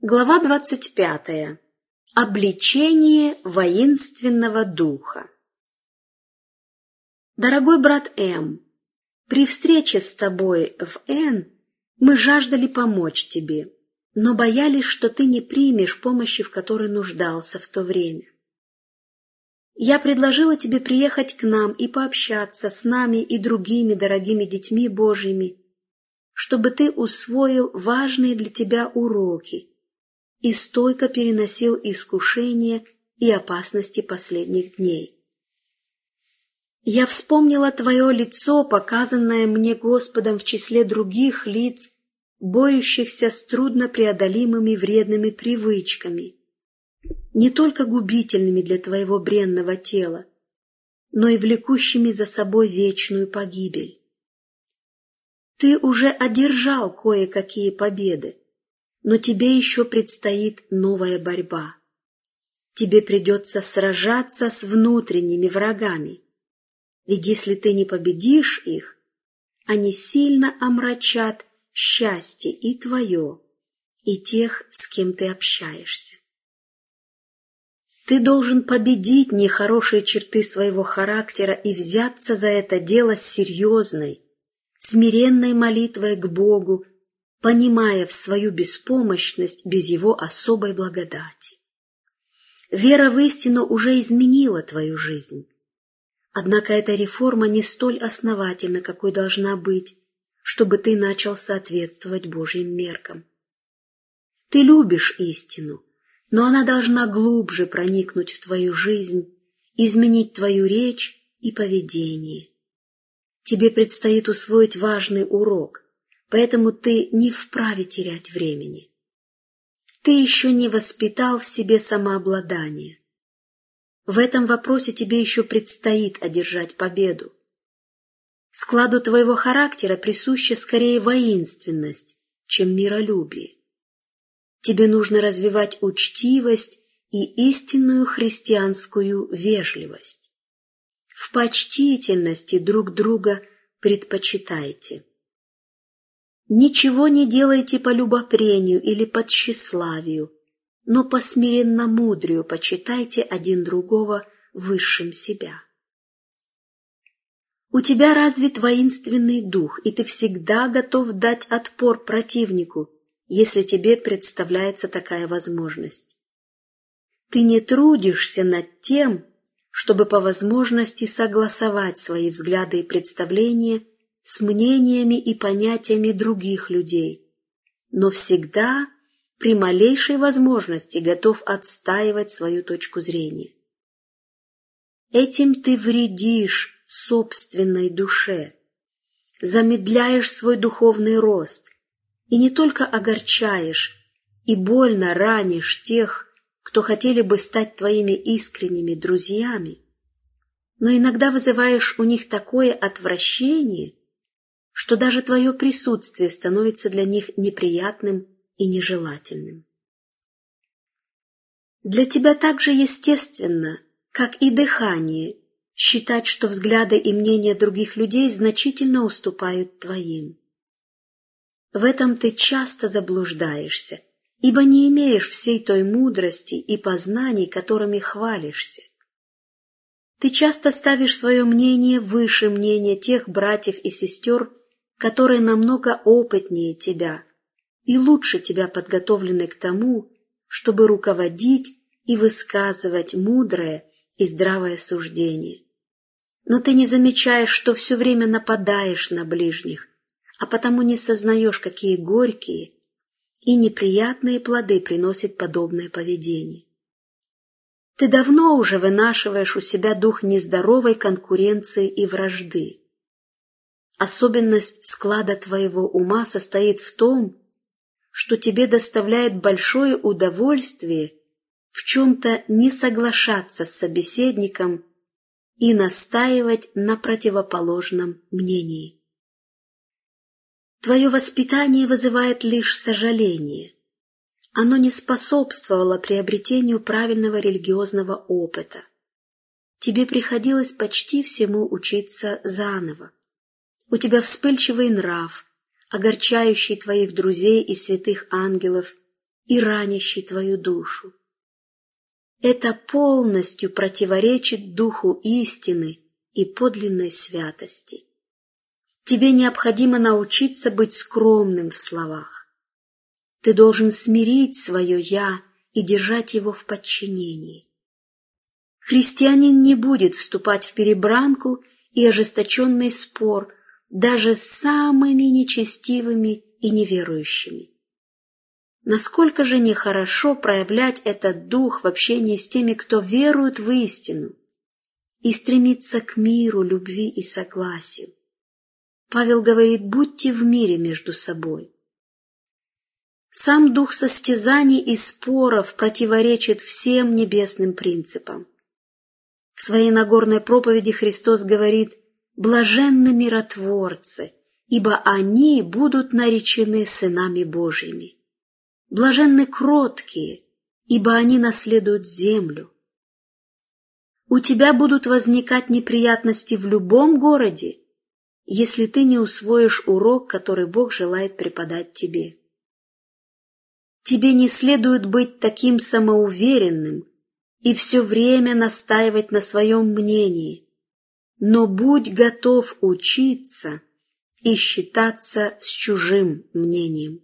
Глава 25. Обличение воинственного духа. Дорогой брат М., при встрече с тобой в Н мы жаждали помочь тебе, но боялись, что ты не примешь помощи, в которой нуждался в то время. Я предложила тебе приехать к нам и пообщаться с нами и другими дорогими детьми Божьими, чтобы ты усвоил важные для тебя уроки и стойко переносил искушения и опасности последних дней. Я вспомнила твое лицо, показанное мне Господом в числе других лиц, борющихся с труднопреодолимыми вредными привычками, не только губительными для твоего бренного тела, но и влекущими за собой вечную погибель. Ты уже одержал кое-какие победы, но тебе еще предстоит новая борьба. Тебе придется сражаться с внутренними врагами, ведь если ты не победишь их, они сильно омрачат счастье и твое, и тех, с кем ты общаешься. Ты должен победить нехорошие черты своего характера и взяться за это дело с серьезной, смиренной молитвой к Богу, понимая в свою беспомощность без Его особой благодати. Вера в истину уже изменила твою жизнь. Однако эта реформа не столь основательна, какой должна быть, чтобы ты начал соответствовать Божьим меркам. Ты любишь истину, но она должна глубже проникнуть в твою жизнь, изменить твою речь и поведение. Тебе предстоит усвоить важный урок, поэтому ты не вправе терять времени. Ты еще не воспитал в себе самообладание. В этом вопросе тебе еще предстоит одержать победу. Складу твоего характера присуща скорее воинственность, чем миролюбие. Тебе нужно развивать учтивость и истинную христианскую вежливость. В почтительности друг друга предпочитайте. Ничего не делайте по любопрению или по тщеславию, но по смиренномудрию почитайте один другого высшим себя. У тебя развит воинственный дух, и ты всегда готов дать отпор противнику, если тебе представляется такая возможность. Ты не трудишься над тем, чтобы по возможности согласовать свои взгляды и представления с мнениями и понятиями других людей, но всегда при малейшей возможности готов отстаивать свою точку зрения. Этим ты вредишь собственной душе, замедляешь свой духовный рост и не только огорчаешь и больно ранишь тех, кто хотели бы стать твоими искренними друзьями, но иногда вызываешь у них такое отвращение, что даже твое присутствие становится для них неприятным и нежелательным. Для тебя так же естественно, как и дыхание, считать, что взгляды и мнения других людей значительно уступают твоим. В этом ты часто заблуждаешься, ибо не имеешь всей той мудрости и познаний, которыми хвалишься. Ты часто ставишь свое мнение выше мнения тех братьев и сестер, которые намного опытнее тебя и лучше тебя подготовлены к тому, чтобы руководить и высказывать мудрое и здравое суждение. Но ты не замечаешь, что все время нападаешь на ближних, а потому не сознаешь, какие горькие и неприятные плоды приносит подобное поведение. Ты давно уже вынашиваешь у себя дух нездоровой конкуренции и вражды. Особенность склада твоего ума состоит в том, что тебе доставляет большое удовольствие в чем-то не соглашаться с собеседником и настаивать на противоположном мнении. Твое воспитание вызывает лишь сожаление. Оно не способствовало приобретению правильного религиозного опыта. Тебе приходилось почти всему учиться заново. У тебя вспыльчивый нрав, огорчающий твоих друзей и святых ангелов, и ранящий твою душу. Это полностью противоречит духу истины и подлинной святости. Тебе необходимо научиться быть скромным в словах. Ты должен смирить свое «я» и держать его в подчинении. Христианин не будет вступать в перебранку и ожесточенный спор даже с самыми нечестивыми и неверующими. Насколько же нехорошо проявлять этот дух в общении с теми, кто верует в истину и стремится к миру, любви и согласию. Павел говорит: будьте в мире между собой. Сам дух состязаний и споров противоречит всем небесным принципам. В своей Нагорной проповеди Христос говорит: «Блаженны миротворцы, ибо они будут наречены сынами Божьими. Блаженны кроткие, ибо они наследуют землю». У тебя будут возникать неприятности в любом городе, если ты не усвоишь урок, который Бог желает преподать тебе. Тебе не следует быть таким самоуверенным и все время настаивать на своем мнении, но будь готов учиться и считаться с чужим мнением.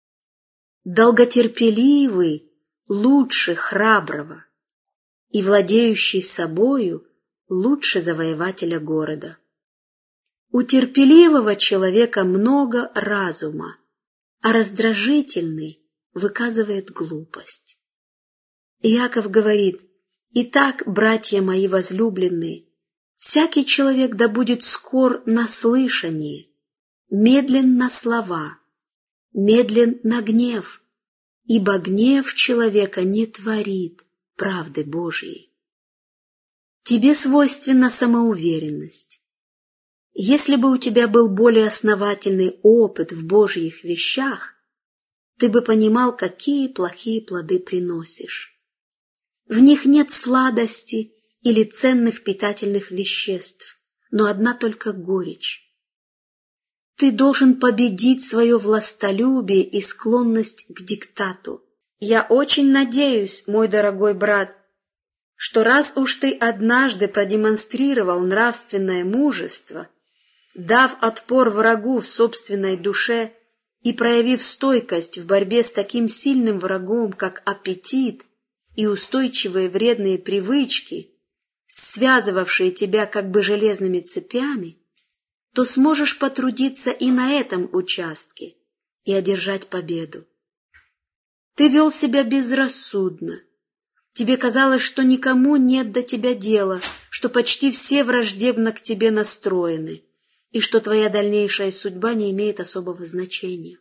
Долготерпеливый лучше храброго, и владеющий собою лучше завоевателя города. У терпеливого человека много разума, а раздражительный выказывает глупость. Иаков говорит: «Итак, братья мои возлюбленные, всякий человек да будет скор на слышание, медлен на слова, медлен на гнев, ибо гнев человека не творит правды Божьей». Тебе свойственна самоуверенность. Если бы у тебя был более основательный опыт в Божьих вещах, ты бы понимал, какие плохие плоды приносишь. В них нет сладости или ценных питательных веществ, но одна только горечь. Ты должен победить свое властолюбие и склонность к диктату. Я очень надеюсь, мой дорогой брат, что раз уж ты однажды продемонстрировал нравственное мужество, дав отпор врагу в собственной душе и проявив стойкость в борьбе с таким сильным врагом, как аппетит и устойчивые вредные привычки, связывавшие тебя как бы железными цепями, то сможешь потрудиться и на этом участке и одержать победу. Ты вел себя безрассудно. Тебе казалось, что никому нет до тебя дела, что почти все враждебно к тебе настроены, и что твоя дальнейшая судьба не имеет особого значения.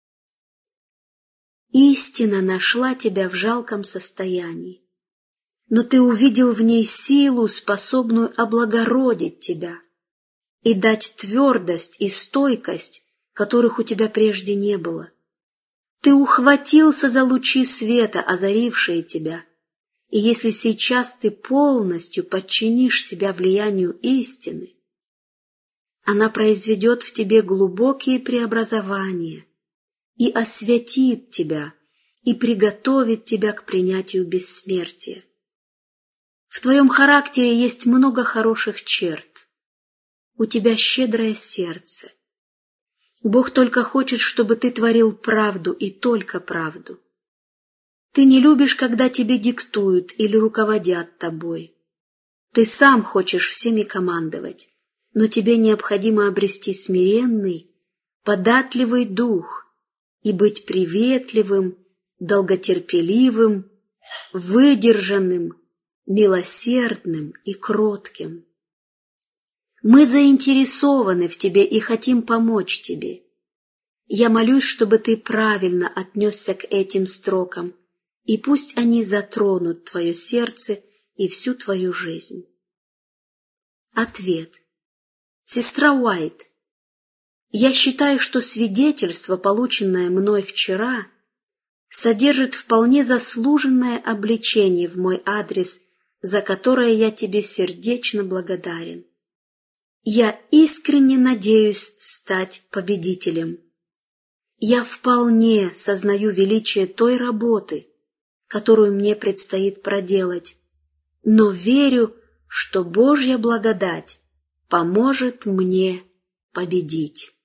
Истина нашла тебя в жалком состоянии, но ты увидел в ней силу, способную облагородить тебя и дать твердость и стойкость, которых у тебя прежде не было. Ты ухватился за лучи света, озарившие тебя, и если сейчас ты полностью подчинишь себя влиянию истины, она произведет в тебе глубокие преобразования и освятит тебя, и приготовит тебя к принятию бессмертия. В твоем характере есть много хороших черт. У тебя щедрое сердце. Бог только хочет, чтобы ты творил правду и только правду. Ты не любишь, когда тебе диктуют или руководят тобой. Ты сам хочешь всеми командовать, но тебе необходимо обрести смиренный, податливый дух и быть приветливым, долготерпеливым, выдержанным, милосердным и кротким. Мы заинтересованы в тебе и хотим помочь тебе. Я молюсь, чтобы ты правильно отнесся к этим строкам, и пусть они затронут твое сердце и всю твою жизнь. Ответ. Сестра Уайт, я считаю, что свидетельство, полученное мной вчера, содержит вполне заслуженное обличение в мой адрес, за которое я тебе сердечно благодарен. Я искренне надеюсь стать победителем. Я вполне сознаю величие той работы, которую мне предстоит проделать, но верю, что Божья благодать поможет мне победить.